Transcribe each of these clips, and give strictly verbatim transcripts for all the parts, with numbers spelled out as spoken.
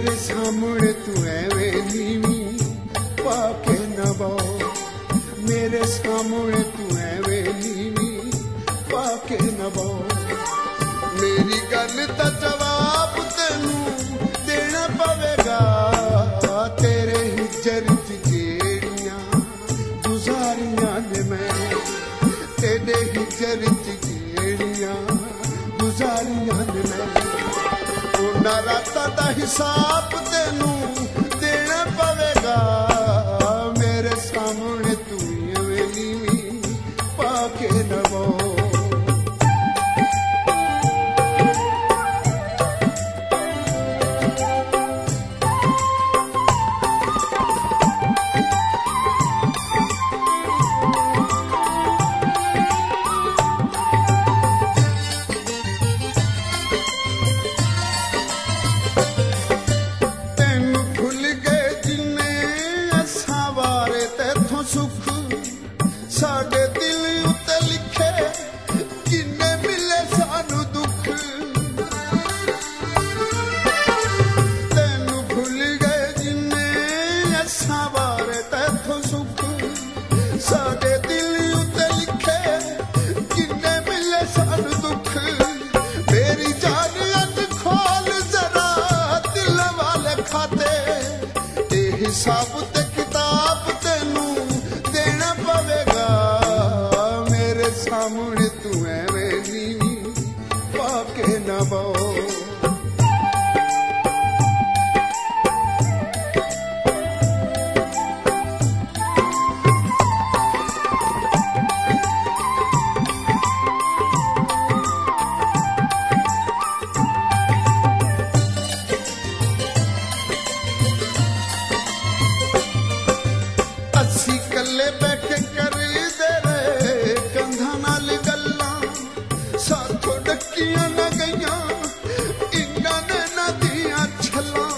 मेरे सामने तू एवें नीवीं पाके न बहो, मेरे सामने तू एवें नीवीं पाके न बहो। मेरी गल दा जवाब तेनू देना पवेगा, तेरे हिजर च जेड़ियां गुजारियां ने मैं, तेरे हिजर च जेड़ियां गुजारियां ने मैं। उन्हां रातां दा हिसाब तेनू देना पवेगा, मेरे सामने तू एवें नीवीं पाके न बहो। साडे दिल उत्ते लिखे किन्ने मिले सानू दुख, तेनू भुल गए जिन्ने असां वारे तैथों सुख। साडे दिल उत्ते लिखे किन्ने मिले सानू दुख। मेरी जान अज खोल जरा दिल वाले खाते, ए हिसाब ते किताब तेनू देना पवेगा, मेरे सामने तू एवें नीवीं पाके न बहो। अस्सी कल्ले बैठे करदे रहे कंधां नाल गल्लां, साथों डक्कियां न गईयां इन्हां नैनां दियां छल्लां।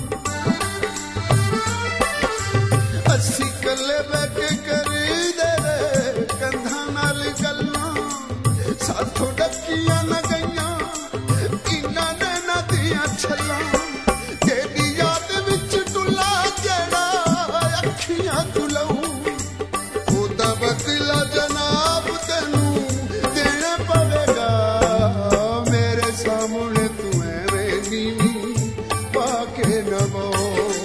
अस्सी कल्ले बैठे करदे रहे कंधां नाल गल्लां, साथों डक्कियां न गईयां इन्हां नैनां दियां छल्लां। तेरी याद विच डुला जेड़ा अखियां तुलऊं, ओदा बदला जनाब तेनू देना पवेगा, मेरे सामने तू एवें नीवीं पाके न बहो।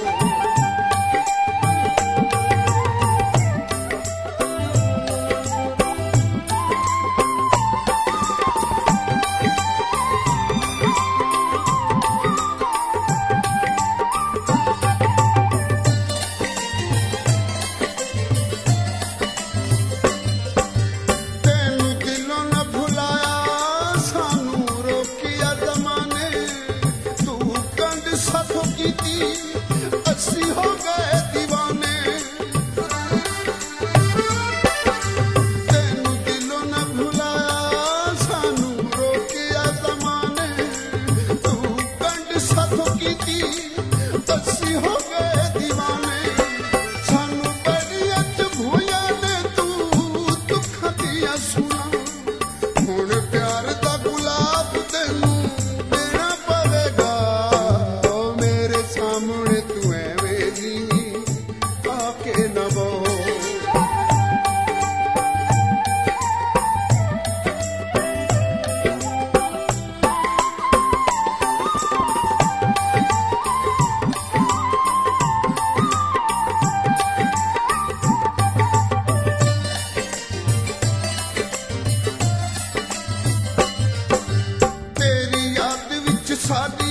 अस्सी हो गए दीवाने, तेनू दिलों न भुलाया सानू रोकिया ज़माने। तू कंड साथों कीती अस्सी हो गए दीवाने, सानू बड़ी अच भूया ने तू दुखां दियां सुना। हुण प्यार दा गुलाब तेनू देना पवेगा, मेरे सामने तू एवें नीवीं पाके न बहो। तेरी याद विच साडी